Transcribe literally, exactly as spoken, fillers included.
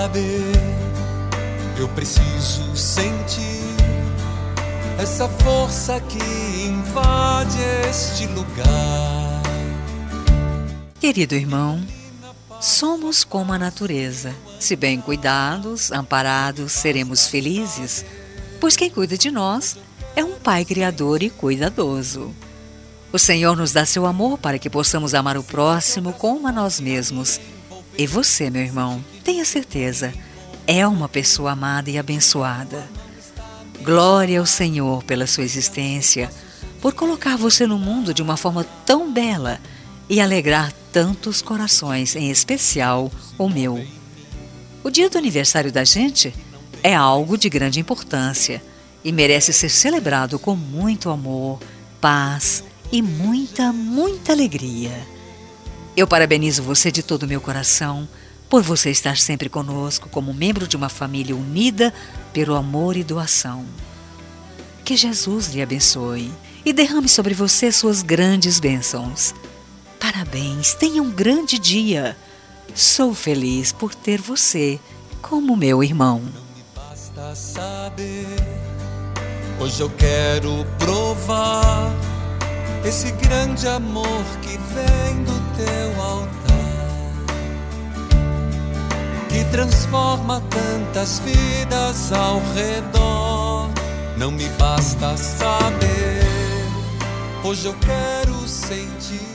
saber, eu preciso sentir essa força que invade este lugar. Querido irmão, somos como a natureza. Se bem cuidados, amparados, seremos felizes, pois quem cuida de nós é um Pai Criador e cuidadoso. O Senhor nos dá seu amor para que possamos amar o próximo como a nós mesmos. E você, meu irmão, tenha certeza, é uma pessoa amada e abençoada. Glória ao Senhor pela sua existência, por colocar você no mundo de uma forma tão bela e alegrar tantos corações, em especial o meu. O dia do aniversário da gente é algo de grande importância e merece ser celebrado com muito amor, paz e muita, muita alegria. Eu parabenizo você de todo o meu coração por você estar sempre conosco como membro de uma família unida pelo amor e doação. Que Jesus lhe abençoe e derrame sobre você suas grandes bênçãos. Parabéns, tenha um grande dia. Sou feliz por ter você como meu irmão. Não me basta saber, hoje eu quero provar esse grande amor que vem do teu altar, que transforma tantas vidas ao redor. Não me basta saber, hoje eu quero sentir